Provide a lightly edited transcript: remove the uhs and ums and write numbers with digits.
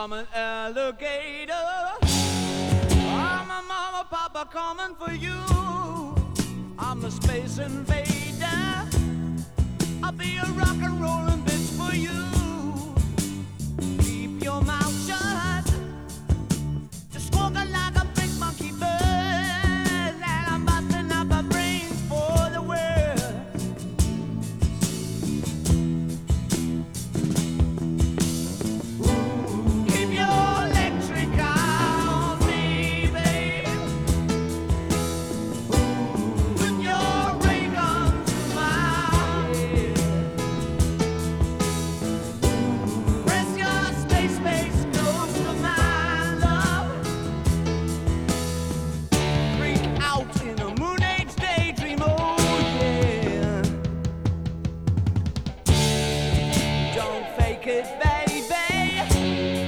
I'm an alligator. I'm a mama, papa coming for you. I'm the space invader. I'll be a rock and rollin' bitch for you. Keep your mouth shut. Just squawking like a big monkey bird. And I'm busting up my brains for the world. Keep your electric eye on me, babe. Put your ray gun to my head. Press your space base close to my love. Freak out in a moon age daydream, oh yeah. Don't fake it, baby.